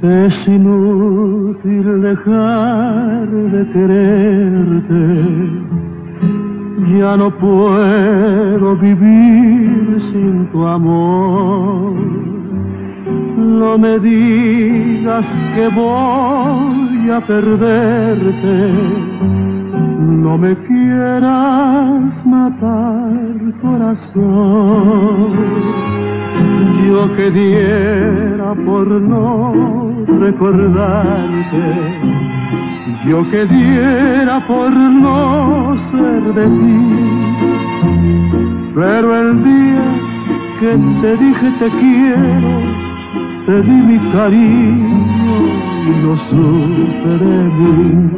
Es inútil dejar de quererte, ya no puedo vivir sin tu amor. No me digas que voy a perderte, no me quieras matar, corazón. Yo que diera por no recordarte, yo que diera por no ser de ti. Pero el día que te dije te quiero, te di mi cariño y no supe de mí.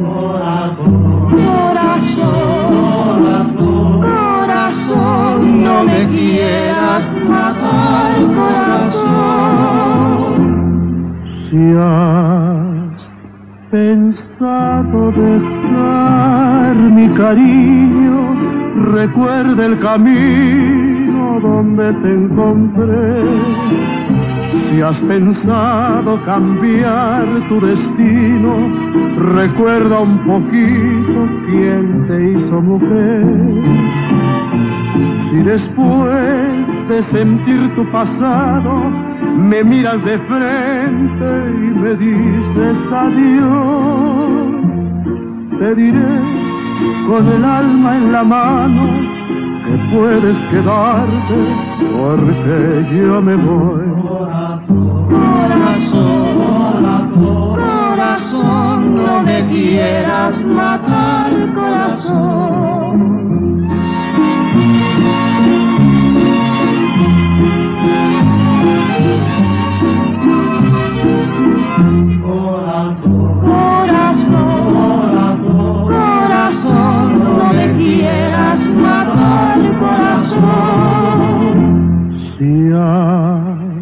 Corazón, corazón, no me quieras matar, corazón. Si has pensado dejar mi cariño, recuerda el camino donde te encontré. Si has pensado cambiar tu destino, recuerda un poquito quién te hizo mujer. Si después de sentir tu pasado me miras de frente y me dices adiós, te diré con el alma en la mano que puedes quedarte porque yo me voy. Corazón, no me quieras matar, corazón. Corazón, no me quieras matar, corazón. Si has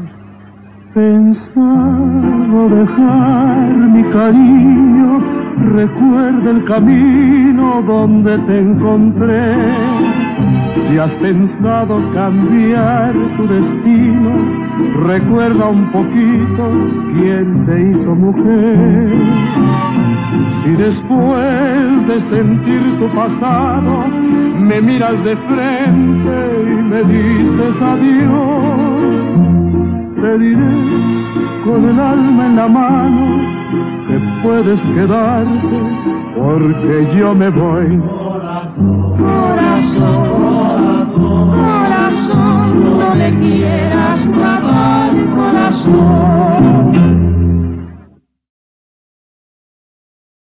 pensado dejar mi cariño, recuerda el camino donde te encontré. Si has pensado cambiar tu destino, recuerda un poquito quién te hizo mujer. Si después de sentir tu pasado me miras de frente y me dices adiós, te diré con el alma en la mano que puedes quedarte porque yo me voy.